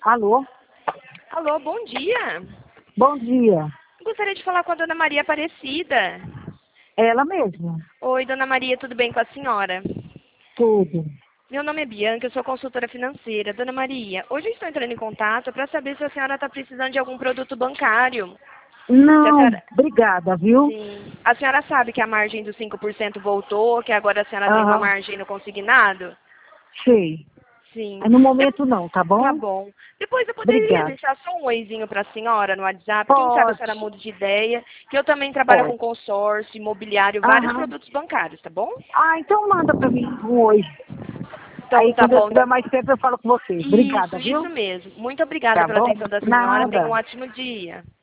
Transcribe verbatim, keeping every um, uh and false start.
Alô? Alô, bom dia. Bom dia. Gostaria de falar com a dona Maria Aparecida. Ela mesma. Oi, dona Maria, tudo bem com a senhora? Tudo. Meu nome é Bianca, eu sou consultora financeira. Dona Maria, hoje eu estou entrando em contato para saber se a senhora está precisando de algum produto bancário. Se a Não, senhora... obrigada, viu? Sim. A senhora sabe que a margem dos cinco por cento voltou, que agora a senhora tem uma Aham, margem no consignado? sei. Sim. No De- momento não, tá Tá bom? bom. Depois eu poderia Obrigada. deixar só um oizinho para a senhora no WhatsApp. Quem sabe a senhora Pode, muda de ideia. Que eu também trabalho com pode. consórcio, imobiliário, vários Aham. produtos bancários, tá bom? Ah, então manda pra mim um oi. Então Aí tá quando eu bom. tiver mais tempo eu falo com você. Isso, Obrigada, isso viu? mesmo. Muito obrigada Tá pela bom? atenção da senhora. Tenha um Nada. ótimo dia.